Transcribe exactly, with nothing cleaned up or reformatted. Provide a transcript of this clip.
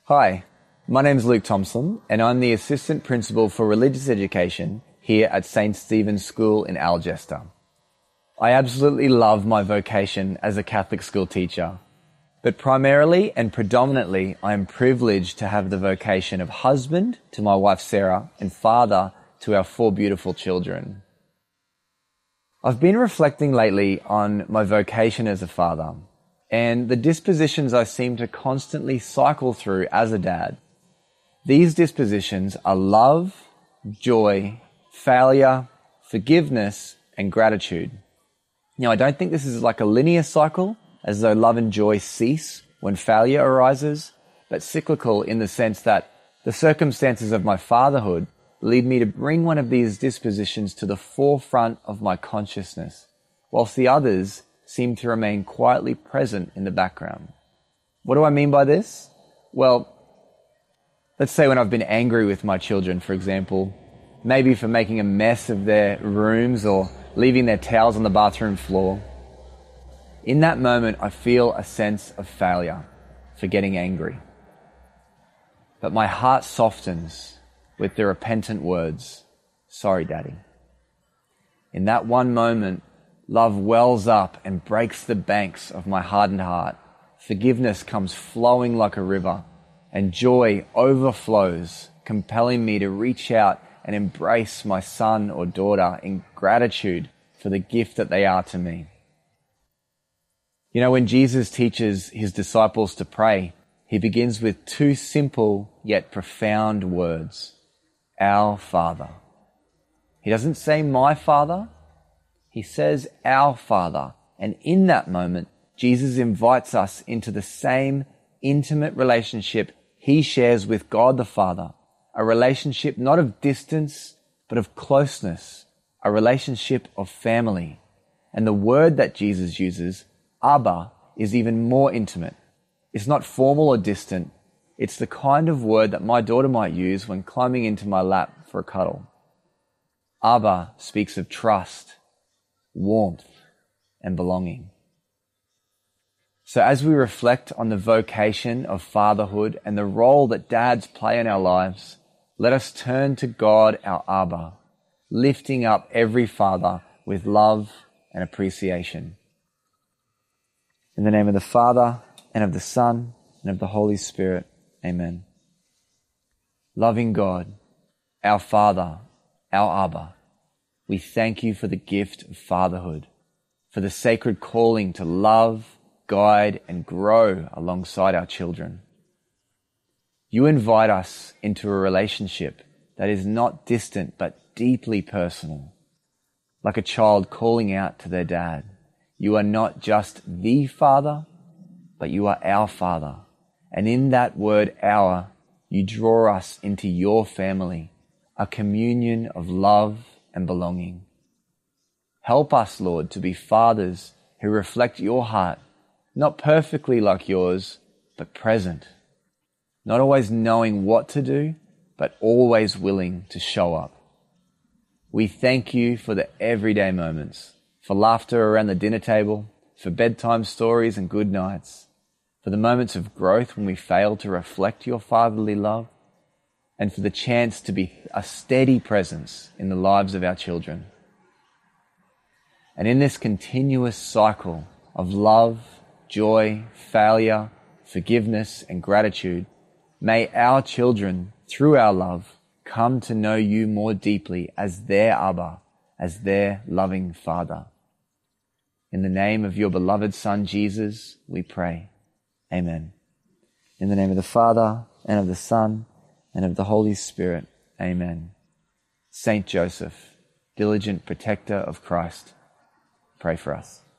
Hi, my name is Luke Thompson and I'm the Assistant Principal for Religious Education here at Saint Stephen's School in Algester. I absolutely love my vocation as a Catholic school teacher, but primarily and predominantly I am privileged to have the vocation of husband to my wife Sarah and father to our four beautiful children. I've been reflecting lately on my vocation as a father and the dispositions I seem to constantly cycle through as a dad. These dispositions are love, joy, failure, forgiveness, and gratitude. Now, I don't think this is like a linear cycle, as though love and joy cease when failure arises, but cyclical in the sense that the circumstances of my fatherhood lead me to bring one of these dispositions to the forefront of my consciousness, whilst the others seem to remain quietly present in the background. What do I mean by this? Well, let's say when I've been angry with my children, for example, maybe for making a mess of their rooms or leaving their towels on the bathroom floor. In that moment, I feel a sense of failure for getting angry. But my heart softens with the repentant words, "Sorry, Daddy." In that one moment, love wells up and breaks the banks of my hardened heart. Forgiveness comes flowing like a river, and joy overflows, compelling me to reach out and embrace my son or daughter in gratitude for the gift that they are to me. You know, when Jesus teaches his disciples to pray, he begins with two simple yet profound words, "Our Father." He doesn't say "my Father," he says "our Father." And in that moment, Jesus invites us into the same intimate relationship he shares with God the Father, a relationship not of distance, but of closeness, a relationship of family. And the word that Jesus uses, Abba, is even more intimate. It's not formal or distant. It's the kind of word that my daughter might use when climbing into my lap for a cuddle. Abba speaks of trust, warmth, and belonging. So as we reflect on the vocation of fatherhood and the role that dads play in our lives, let us turn to God, our Abba, lifting up every father with love and appreciation. In the name of the Father, and of the Son, and of the Holy Spirit, amen. Loving God, our Father, our Abba, we thank you for the gift of fatherhood, for the sacred calling to love, guide, and grow alongside our children. You invite us into a relationship that is not distant but deeply personal, like a child calling out to their dad. You are not just the Father, but you are our Father. And in that word, our, you draw us into your family, a communion of love and belonging. Help us, Lord, to be fathers who reflect your heart, not perfectly like yours, but present. Not always knowing what to do, but always willing to show up. We thank you for the everyday moments, for laughter around the dinner table, for bedtime stories and good nights, for the moments of growth when we fail to reflect your fatherly love, and for the chance to be a steady presence in the lives of our children. And in this continuous cycle of love, joy, failure, forgiveness, and gratitude, may our children, through our love, come to know you more deeply as their Abba, as their loving Father. In the name of your beloved Son, Jesus, we pray. Amen. In the name of the Father, and of the Son, and of the Holy Spirit. Amen. Saint Joseph, diligent protector of Christ, pray for us.